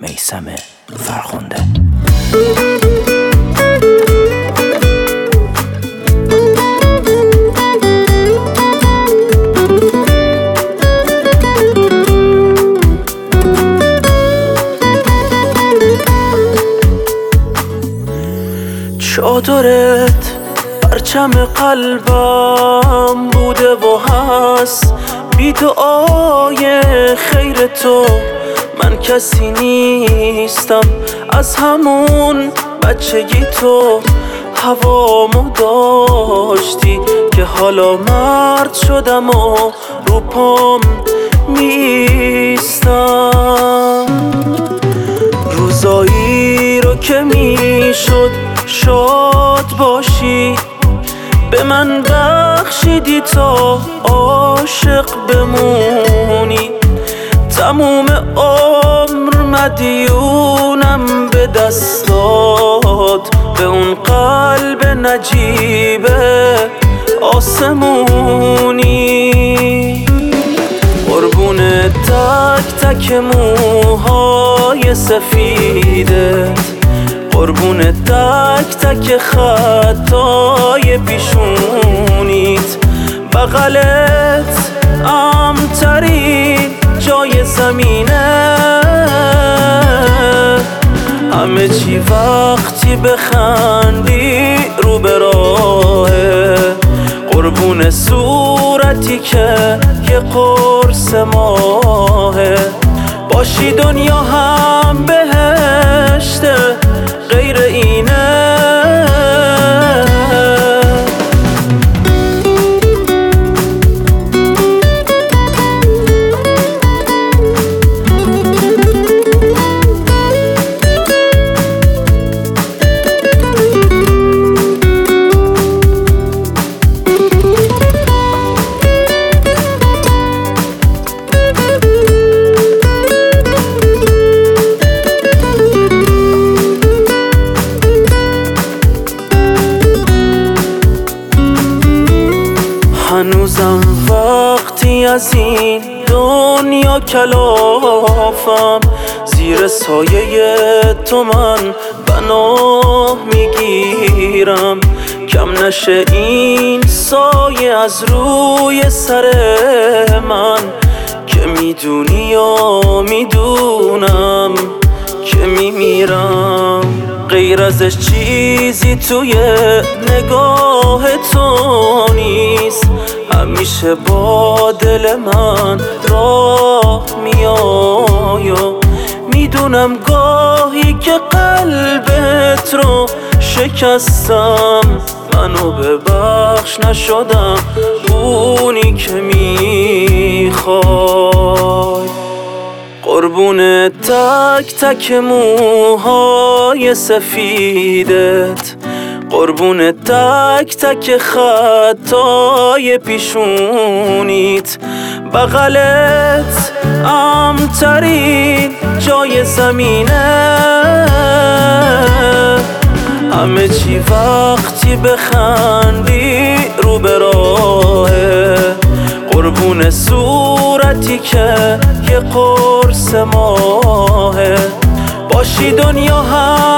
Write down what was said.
میثم فرخنده. چادرت پرچم قلبم بوده و هست، بی دعای خیر تو من کسی نیستم. از همون بچگی تو هوامو داشتی که حالا مرد شدم و رو پام میستم. روزایی رو که میشد شاد باشی به من بخشیدی تا عاشق بمونی. تموم عمر مدیونم به دستات، به اون قلب نجیب آسمونی. قربون تک تک موهای سفیدت، قربون تک تک خطای پیشونیت. بغلت امترین جای زمینه، همه چی وقتی بخندی رو به راهه. قربون صورتی که یه قرص ماهه، باشی دنیا هم بهشته غیر اینه. هنوزم وقتی از این دنیا کلافم، زیر سایه تو من پناه میگیرم. کم نشه این سایه از روی سر من، که میدونی یا میدونم که میمیرم. غیر ازش چیزی توی نگاه تو نیست، همیشه با دل من راه میای. میدونم گاهی که قلبت رو شکستم، منو ببخش نشدم اونی که میخوای. قربون تک تک موهای سفیدت، قربون تک تک خطای پیشونیت. بغلت امترین جای زمینه، همه چی وقتی بخندی رو به راهه. قربون صورتی که یه قرص ماهه، باشی دنیا هم